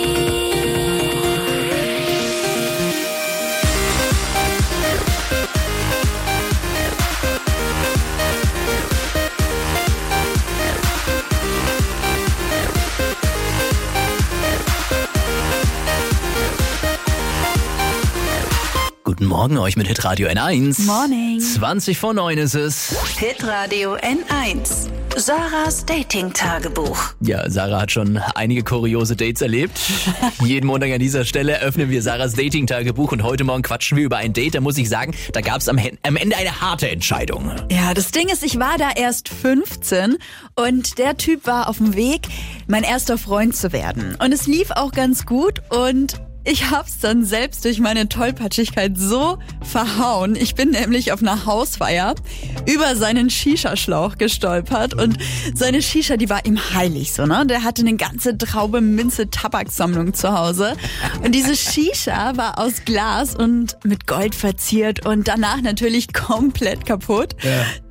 Guten Morgen euch mit Hitradio N eins. Morning. zwanzig vor neun ist es. Hitradio N eins. Sarahs Dating-Tagebuch. Ja, Sarah hat schon einige kuriose Dates erlebt. Jeden Montag an dieser Stelle öffnen wir Sarahs Dating-Tagebuch und heute Morgen quatschen wir über ein Date. Da muss ich sagen, da gab es am, am Ende eine harte Entscheidung. Ja, das Ding ist, ich war da erst fünfzehn und der Typ war auf dem Weg, mein erster Freund zu werden. Und es lief auch ganz gut und ich hab's dann selbst durch meine Tollpatschigkeit so verhauen. Ich bin nämlich auf einer Hausfeier über seinen Shisha-Schlauch gestolpert und seine Shisha, die war ihm heilig so, ne? Der hatte eine ganze Traube Minze Tabaksammlung zu Hause und diese Shisha war aus Glas und mit Gold verziert und danach natürlich komplett kaputt. Ja.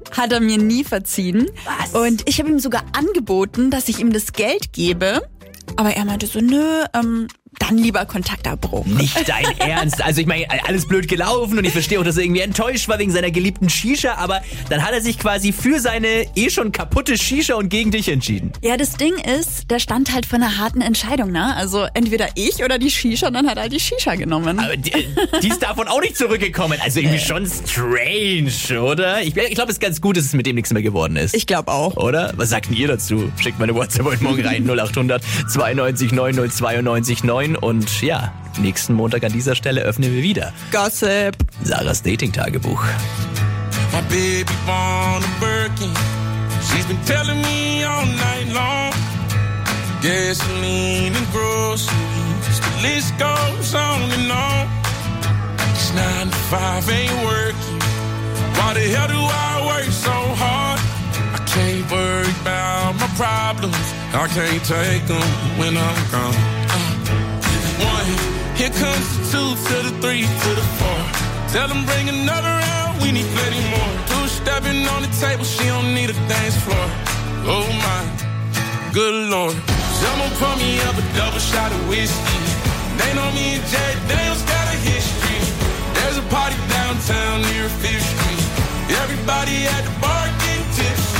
hat er mir nie verziehen. Was? Und ich habe ihm sogar angeboten, dass ich ihm das Geld gebe. Aber er meinte so, nö, ähm, dann lieber Kontaktabbruch. Nicht dein Ernst. Also ich meine, alles blöd gelaufen und ich verstehe auch, dass er irgendwie enttäuscht war wegen seiner geliebten Shisha, aber dann hat er sich quasi für seine eh schon kaputte Shisha und gegen dich entschieden. Ja, das Ding ist, der stand halt vor einer harten Entscheidung, ne? Also entweder ich oder die Shisha, und dann hat er die Shisha genommen. Aber die, die ist davon auch nicht zurückgekommen. Also irgendwie schon strange, oder? Ich, ich glaube, es ist ganz gut, dass es mit dem nichts mehr geworden ist. Ich glaube auch. Oder? Was sagt denn ihr dazu? Schickt meine WhatsApp heute Morgen rein. null acht hundert zweiundneunzig neunundneunzig zweiundneunzig neun. Und ja, nächsten Montag an dieser Stelle öffnen wir wieder Gossip. Sarahs Dating-Tagebuch. My baby born a Birkin. She's been telling me all night long. Gasoline and groceries. The list goes on and on. It's nine to five ain't working. Why the hell do I work so hard? I can't worry about my problems. I can't take them when I'm gone. One, here comes the two to the three to the four. Tell them bring another round, we need plenty more. Two stepping on the table, she don't need a dance floor. Oh my, good lord. Someone pour me up a double shot of whiskey. They know me and Jack Daniels got a history. There's a party downtown near Fifth Street. Everybody at the bar getting tipsy.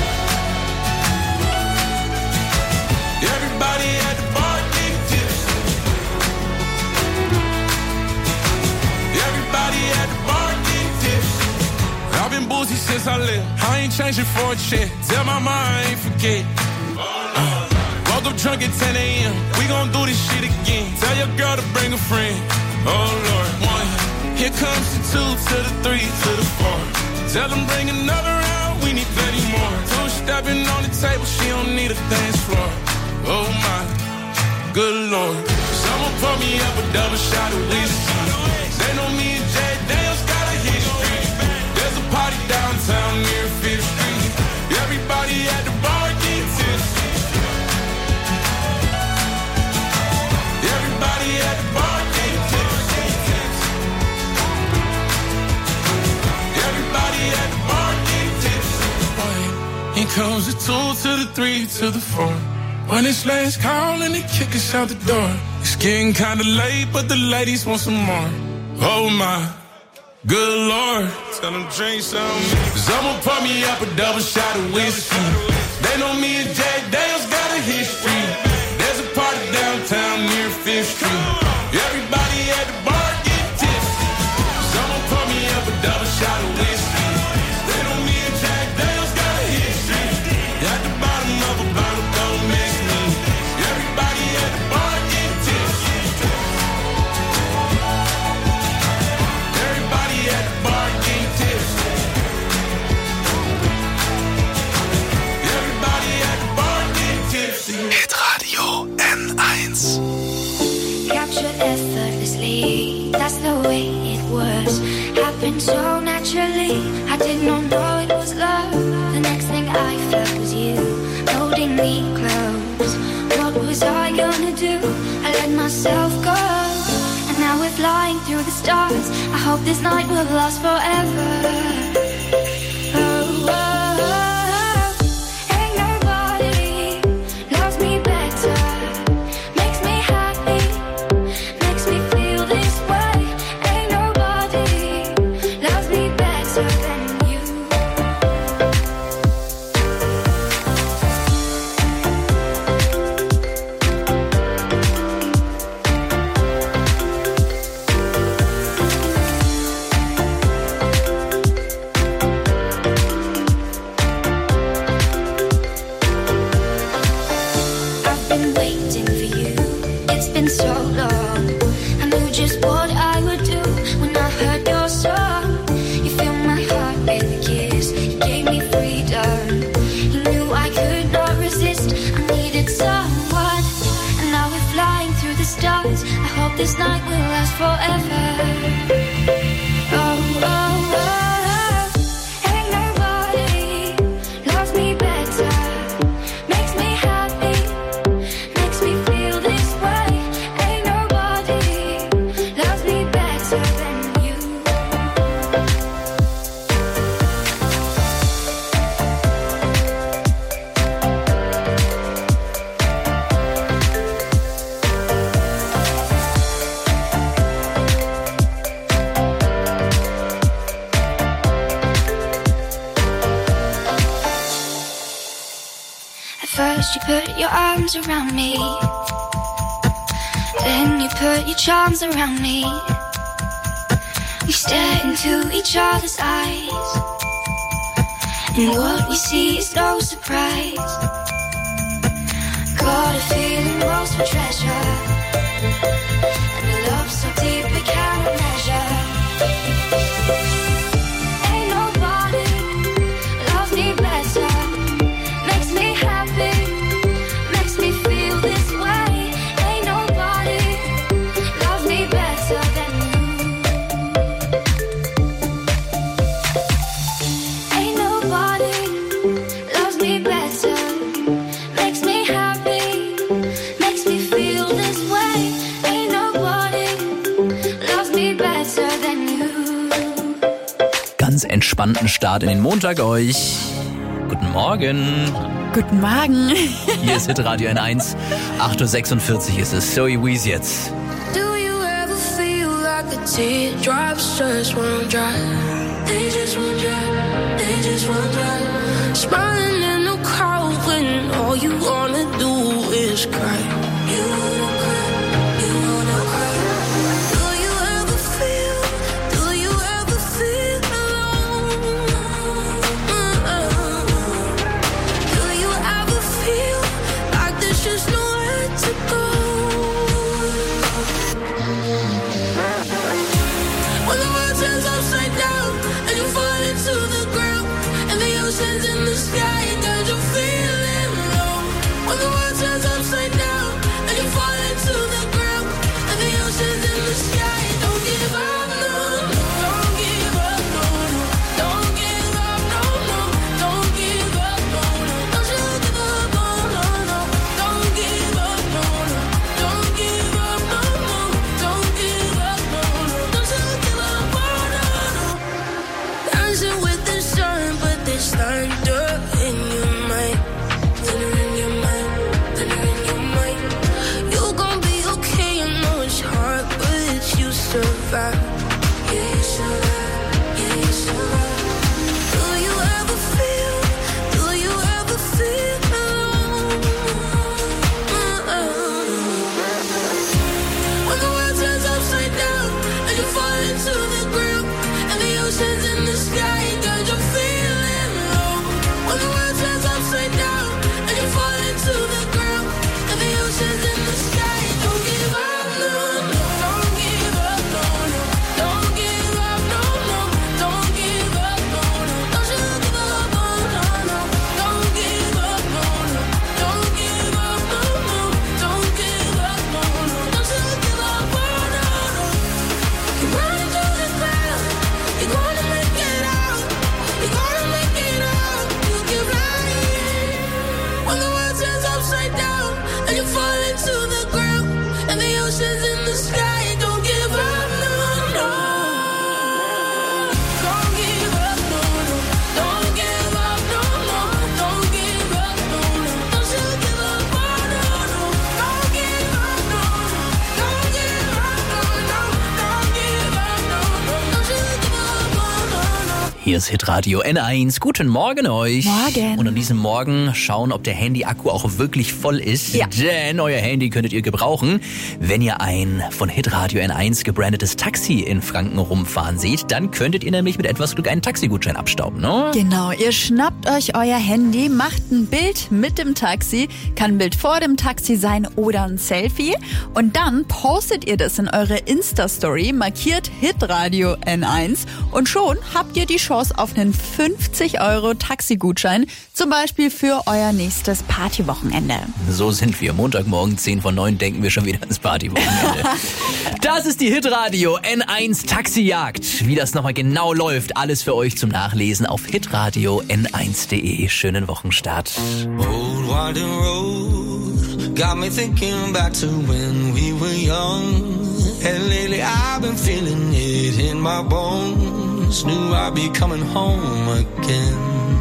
Everybody at the bar getting tipsy. Everybody at the bar getting tipsy. I've been boozy since I left. I ain't changing for a check. Tell my mom I ain't forget. Uh, woke up drunk at ten a.m. We gon' do this shit again. Tell your girl to bring a friend. Oh Lord. One, here comes the two to the three to the four. Tell them bring another round. We need plenty more. Two stepping on the table. She don't need a dance floor. Oh my, good lord. Someone pour me up a double shot of whiskey. They know me and Jack Daniels got a history. There's a party downtown near Fifth Street. Everybody at the bar getting tipsy. Everybody at the bar getting tipsy. Everybody at the bar getting tipsy. Here comes the two to the three to the four. When it's last call and they kick us out the door. It's getting kinda late, but the ladies want some more. Oh my, good lord. Tell them drink some. Someone pour me up a double shot of whiskey. They know me and Jack Daniels got a history. There's a party downtown near Fifth Street. Everybody at the bar get tipsy. Someone pour me up a double shot of whiskey. They know me and Jack Daniels got a history. At the bottom of a bottle, don't miss me. Everybody at the bar get tipsy. Everybody at the bar get tipsy. Everybody at the bar get tipsy. Hitradio N eins. Captured effortlessly, that's the way it was. Happened so naturally, I did not know it was love. The next thing I felt was you, holding me close. What was I gonna do? I let myself go. And now we're flying through the stars. I hope this night will last forever. Oh, oh, oh. Ain't nobody loves me better. Makes me happy, makes me feel this way. Ain't nobody loves me better than you. I've been waiting for you. It's been so long. I knew just what I would do when I heard your song. You filled my heart with a kiss. You gave me freedom. You knew I could not resist. I needed someone. And now we're flying through the stars. I hope this night will last forever. Oh, oh, oh, oh. Ain't nobody loves me better. Makes me happy, makes me feel this way. Ain't nobody loves me better than you. First you put your arms around me, then you put your charms around me. We stare into each other's eyes, and what we see is no surprise. Got a feeling lost for treasure, and a love so deep we can't measure. Ain't nobody loves me better, makes me happy, makes me feel this way. Ain't nobody loves me better than you. Ain't nobody loves me better, makes me happy, makes me feel this way. Ain't nobody loves me better than you. Ganz entspannten Start in den Montag euch. Guten Morgen. Guten Morgen. Hier ist Hitradio N eins. acht Uhr sechsundvierzig ist es. Zoe Wees jetzt. Do you ever feel like the teardrops just won't dry? They just won't dry, they just won't dry. Smiling in the crowd when all you wanna do is cry. You wanna cry, you wanna cry. Do you ever feel, do you ever feel alone? Do you ever feel like there's just nowhere to go? When the world turns upside down and you fall into the ground and the ocean's in the sky, don't you feel it low? When the world turns upside down and you fall into the ground and the ocean's in the sky, don't give up, no, no, don't give up, no, no, don't give up, no, no, don't give up, no, no, don't you give up, no, no, no, don't give up, no, no, don't give up, no, no, don't give up, no, no, don't you give up, oh, no, no. Dancing with the sun, but there's thunder in your mind, thunder in your mind, thunder in your mind. You gon' be okay, I know it's hard, but you survive. Yeah, you survive, yeah, you survive. Do you ever feel, do you ever feel alone? When the world turns upside down and you fall into the ground and the ocean's in the sky, don't you feel it low? When the world turns upside down and you fall into the ground and the ocean's in the sky, don't give up, no, no, don't give up, no, no, don't give up, no, no, don't give up, no, no, don't you give up, oh, no, no, don't give up, no, no, don't give up, no, no, don't give up, no, no, don't you give up, oh, no, no. You run into the ground, you're gonna make it out, you're gonna make it out, you keep lying. When the world turns upside down and you fall into the ground and the ocean's in the sky, don't give up, no, no. Don't give up, no, no, don't give up, no, no, don't give up, no, no, don't you give up, oh, no, no, don't give up, no, no, don't give up, no, no, don't give up, no, no, don't you give up, oh, no, no. Hier ist Hitradio N eins. Guten Morgen euch. Morgen. Und an diesem Morgen schauen, ob der Handy-Akku auch wirklich voll ist. Ja. Denn euer Handy könntet ihr gebrauchen, wenn ihr ein von Hitradio N eins gebrandetes Taxi in Franken rumfahren seht. Dann könntet ihr nämlich mit etwas Glück einen Taxigutschein abstauben, ne? Genau, ihr schnappt euch euer Handy, macht ein Bild mit dem Taxi, kann ein Bild vor dem Taxi sein oder ein Selfie und dann postet ihr das in eure Insta-Story, markiert Hitradio N eins und schon habt ihr die Chance auf einen fünfzig Euro Taxigutschein, zum Beispiel für euer nächstes Partywochenende. So sind wir. Montagmorgen zehn vor neun denken wir schon wieder ans Partywochenende. Das ist die Hitradio N eins Taxijagd. Wie das nochmal genau läuft, alles für euch zum Nachlesen auf hitradio n eins punkt de. Schönen Wochenstart. Old winding road got me thinking back to when we were young. And lately I've been feeling it in my bones. Knew I'd be coming home again.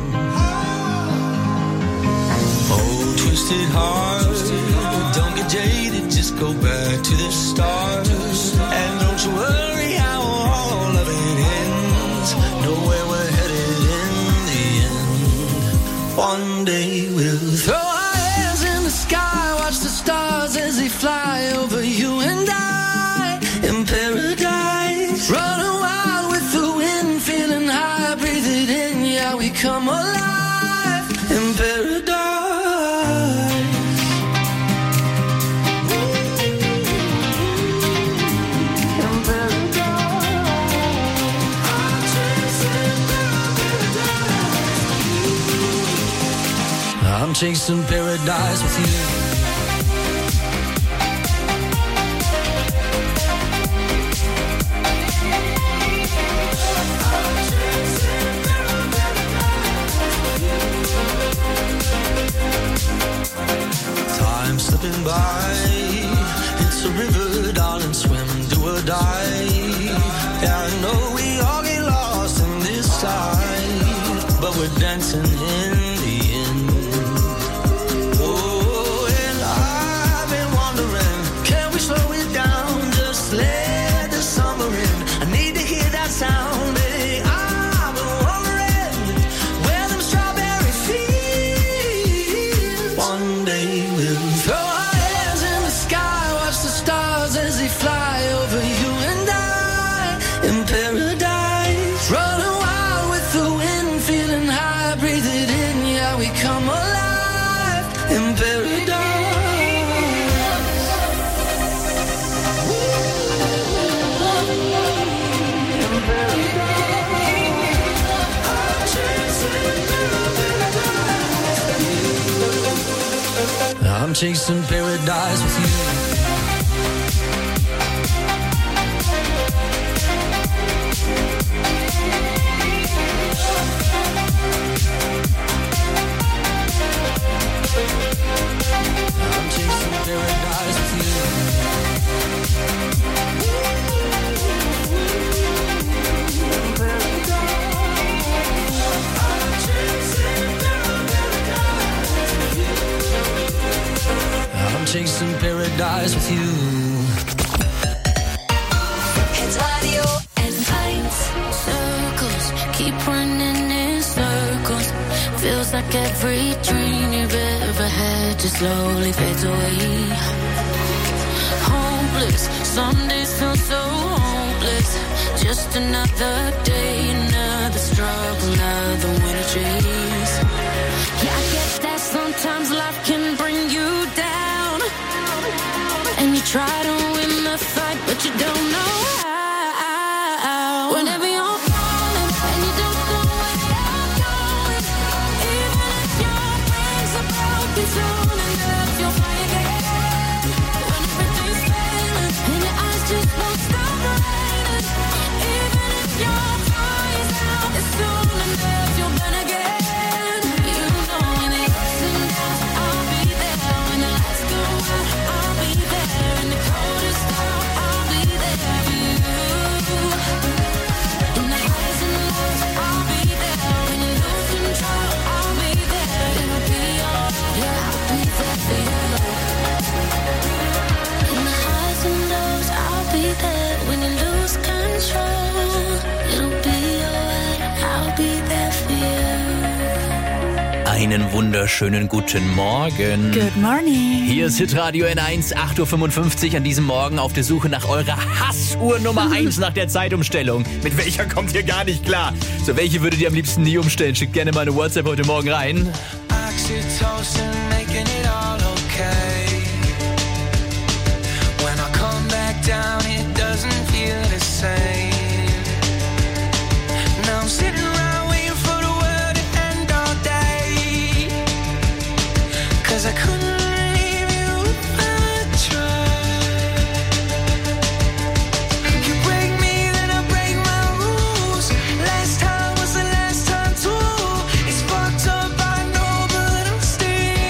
Oh, twisted heart, don't get jaded, just go back to the start. And don't you worry how all of it ends. Know where we're headed in the end. One day we'll throw our hands chasing paradise with you. Time slipping by, it's a river, darling, swim, do or die. Yeah, I know we all get lost in this side, but we're dancing in the end. Oh, and I've been wondering, can we slow it down, just let the summer in? I need to hear that sound, baby. I've been wondering where them strawberry fields. One day we'll throw our hands in the sky, watch the stars as they fly over you and I in paradise. Running wild with the wind, feeling high, breathe it in, yeah, we come alive in paradise. I'm chasing paradise with you. I'm chasing paradise with you. I'm chasing paradise with you. Hitradio N eins. Circles keep running in circles. Feels like every dream you've ever had just slowly fades away. Hopeless, some days feel so hopeless. Just another day, another struggle, another winter chase. Yeah, I get that sometimes life can bring you down, and you try to win the fight, but you don't know how. Whenever you're falling and you don't know where you're going, even if your wings are broken, soon enough you'll fly again. When everything's failing and your eyes just won't stop raining, even if your fire's out, it's soon enough you'll burn again. You know when the ups and downs, I'll be there. When the lights go out, I'll be there. In the coldest hour, I'll be there for you. In the highs and lows, I'll be there. When you lose control, I'll be there. It'll be alright, yeah, I'll be there for you. In the highs and lows, I'll be there. When you lose control, it'll be alright, I'll be there for you. Einen wunderschönen guten Morgen. Good morning. Hier ist Hitradio N eins, acht Uhr fünfundfünfzig an diesem Morgen auf der Suche nach eurer Hassuhr Nummer eins nach der Zeitumstellung. Mit welcher kommt ihr gar nicht klar? So, welche würdet ihr am liebsten nie umstellen? Schickt gerne mal eine WhatsApp heute Morgen rein. Oxytocin, making it all okay. When I come back down, it doesn't feel the same. Now I'm sitting around waiting for the world to end all day. Cause I couldn't leave you if I tried. You break me, then I break my rules. Last time was the last time too. It's fucked up, I know, but I'm still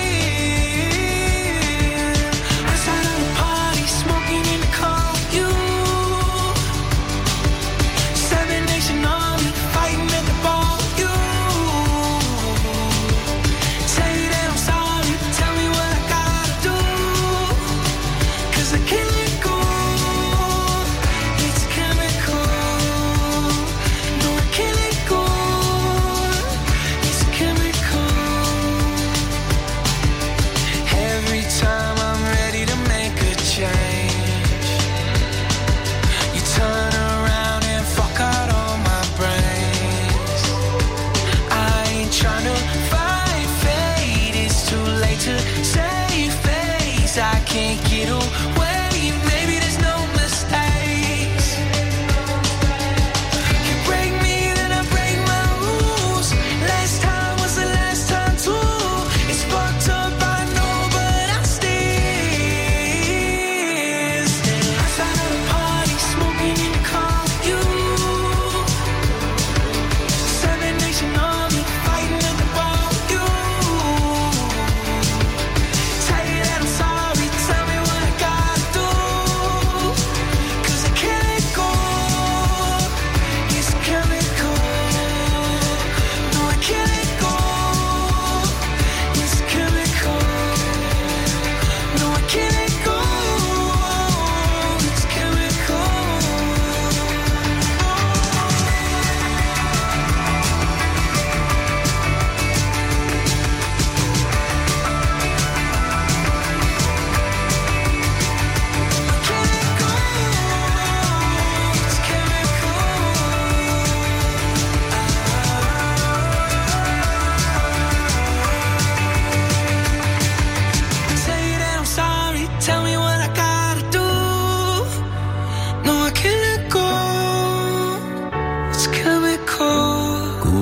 outside of the party, smoking in the car with you. Seven Nation Army, fighting at the bar with you. Say that I'm sorry, tell me what I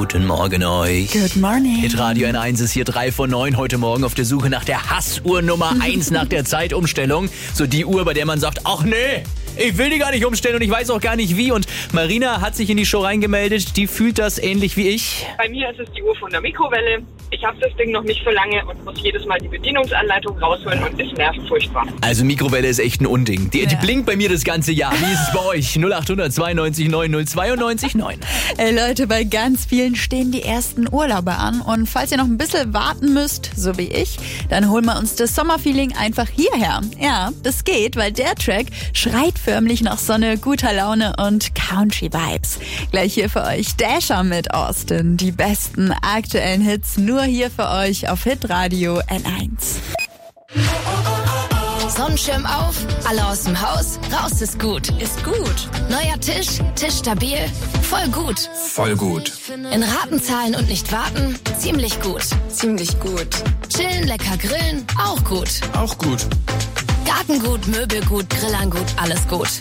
Guten Morgen euch. Good morning. Hitradio N eins ist hier drei von neun heute Morgen auf der Suche nach der Hassuhr Nummer eins nach der Zeitumstellung. So die Uhr, bei der man sagt, ach nee, ich will die gar nicht umstellen und ich weiß auch gar nicht wie. Und Marina hat sich in die Show reingemeldet, die fühlt das ähnlich wie ich. Bei mir ist es die Uhr von der Mikrowelle. Ich habe das Ding noch nicht so lange und muss jedes Mal die Bedienungsanleitung rausholen und es nervt furchtbar. Also Mikrowelle ist echt ein Unding. Die, die blinkt bei mir das ganze Jahr. Wie ist es bei euch? null acht hundert zweiundneunzig neun null zweiundneunzig neun. Ey Leute, bei ganz vielen stehen die ersten Urlaube an und falls ihr noch ein bisschen warten müsst, so wie ich, dann holen wir uns das Sommerfeeling einfach hierher. Ja, das geht, weil der Track schreit förmlich nach Sonne, guter Laune und Country-Vibes. Gleich hier für euch Dasher mit Austin. Die besten aktuellen Hits nur hier für euch auf Hitradio N eins. Sonnenschirm auf, alle aus dem Haus, raus ist gut. Ist gut. Neuer Tisch, Tisch stabil, voll gut. Voll gut. In Raten zahlen und nicht warten, ziemlich gut. Ziemlich gut. Chillen, lecker grillen, auch gut. Auch gut. Gartengut, Möbelgut, Grillangut, alles gut.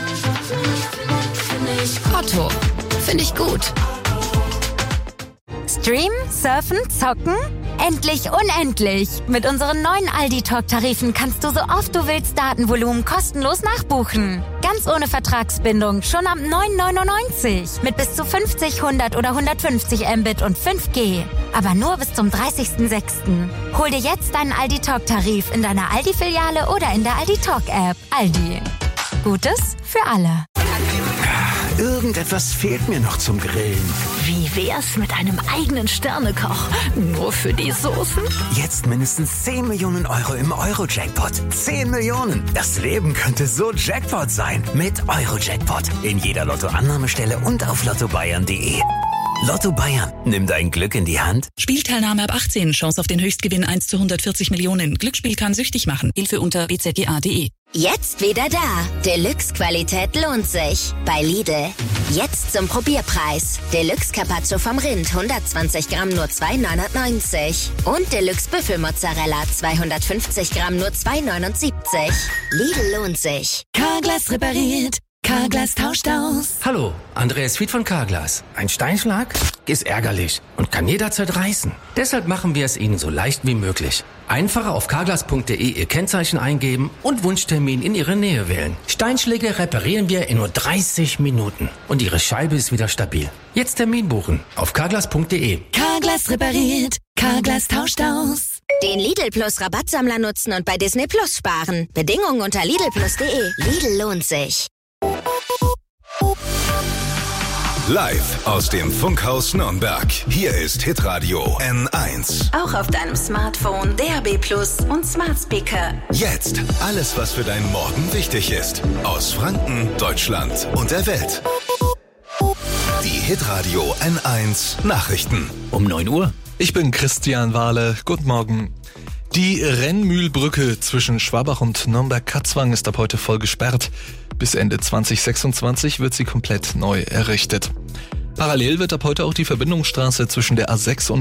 Otto, finde ich gut. Streamen, surfen, zocken? Endlich unendlich! Mit unseren neuen Aldi-Talk-Tarifen kannst du so oft du willst Datenvolumen kostenlos nachbuchen. Ganz ohne Vertragsbindung, schon ab neun neunundneunzig. Mit bis zu fünfzig, hundert oder hundertfünfzig Mbit und fünf G. Aber nur bis zum dreißigsten sechsten Hol dir jetzt deinen Aldi-Talk-Tarif in deiner Aldi-Filiale oder in der Aldi-Talk-App. Aldi. Gutes für alle. Irgendetwas fehlt mir noch zum Grillen. Wie wär's mit einem eigenen Sternekoch? Nur für die Soßen? Jetzt mindestens zehn Millionen Euro im Euro-Jackpot. zehn Millionen! Das Leben könnte so Jackpot sein. Mit Euro-Jackpot. In jeder Lottoannahmestelle und auf lotto bayern punkt de. Lotto Bayern. Nimm dein Glück in die Hand. Spielteilnahme ab achtzehn. Chance auf den Höchstgewinn eins zu hundertvierzig Millionen. Glücksspiel kann süchtig machen. Hilfe unter b z g a punkt de. Jetzt wieder da. Deluxe-Qualität lohnt sich. Bei Lidl. Jetzt zum Probierpreis. Deluxe Carpaccio vom Rind, hundertzwanzig Gramm nur zwei neunundneunzig. Und Deluxe Büffelmozzarella, zweihundertfünfzig Gramm nur zwei neunundsiebzig. Lidl lohnt sich. Carglass repariert. Carglass tauscht aus. Hallo, Andreas Fied von Carglass. Ein Steinschlag ist ärgerlich und kann jederzeit reißen. Deshalb machen wir es Ihnen so leicht wie möglich. Einfacher auf carglass punkt de Ihr Kennzeichen eingeben und Wunschtermin in Ihre Nähe wählen. Steinschläge reparieren wir in nur dreißig Minuten und Ihre Scheibe ist wieder stabil. Jetzt Termin buchen auf carglass punkt de. Carglass repariert. Carglass tauscht aus. Den Lidl Plus Rabattsammler nutzen und bei Disney Plus sparen. Bedingungen unter lidl plus punkt de. Lidl lohnt sich. Live aus dem Funkhaus Nürnberg. Hier ist Hitradio N eins. Auch auf deinem Smartphone, D A B Plus und Smart Speaker. Jetzt alles, was für deinen Morgen wichtig ist. Aus Franken, Deutschland und der Welt. Die Hitradio N eins Nachrichten. Um neun Uhr. Ich bin Christian Wahle. Guten Morgen. Die Rennmühlbrücke zwischen Schwabach und Nürnberg-Katzwang ist ab heute voll gesperrt. Bis Ende zwanzig sechsundzwanzig wird sie komplett neu errichtet. Parallel wird ab heute auch die Verbindungsstraße zwischen der A sechs und